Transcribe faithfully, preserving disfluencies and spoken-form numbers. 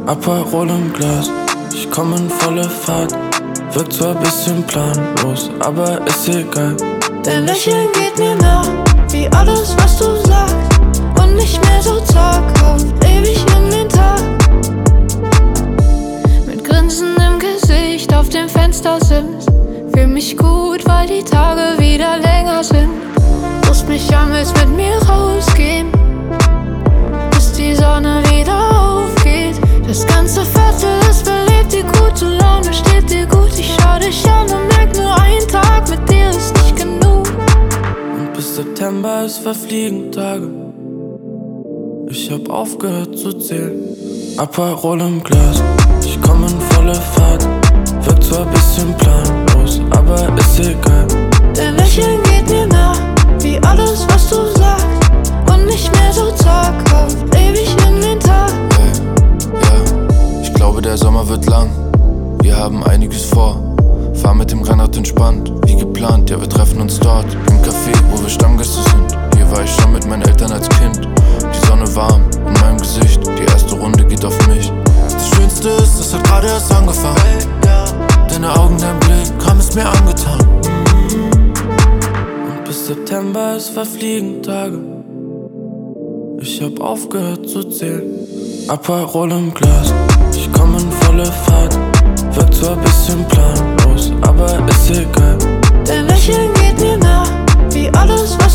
Aperol im Glas, ich komm in volle Fahrt. Wirkt zwar bisschen planlos, aber ist egal. Dein Lächeln geht mir nach, wie alles, was du sagst. Und nicht mehr so zaghaft, ewig in den Tag. Mit Grinsen im Gesicht auf dem Fenstersims. Fühl mich gut, weil die Tage wieder länger sind. Rufst mich an, willst mit mir rausgehen, bis die Sonne wieder aufgeht. Das ganze Viertel ist belebt, die gute Laune steht dir gut. Ich schau dich an und merk nur, ein Tag mit dir ist nicht genug. Und bis September, es verfliegen Tage. Ich hab aufgehört zu zählen. Aperol im Glas, ich komm in volle Fahrt. Wirkt zwar bisschen planlos, aber ist egal. Dein Lächeln geht mir nach, wie alles, was du sagst. Und nicht mehr so zaghaft, ewig in den Tag. Hey, ja, ich glaube der Sommer wird lang. Wir haben einiges vor. Fahr mit dem Rennrad entspannt, wie geplant, ja wir treffen uns dort. Im Café, wo wir Stammgäste sind. Hier war ich schon mit meinen Eltern als Kind. Die Sonne warm in meinem Gesicht, die erste Runde geht auf mich. Das Schönste ist, es hat gerade erst angefangen. Deine Augen, dein Blick, haben es mir angetan. Und bis September, es verfliegen Tage. Ich hab aufgehört zu zählen. Aperol im Glas, ich komm in volle Fahrt. Wirkt zwar bisschen planlos, aber ist egal. Dein Lächeln geht mir nach, wie alles, was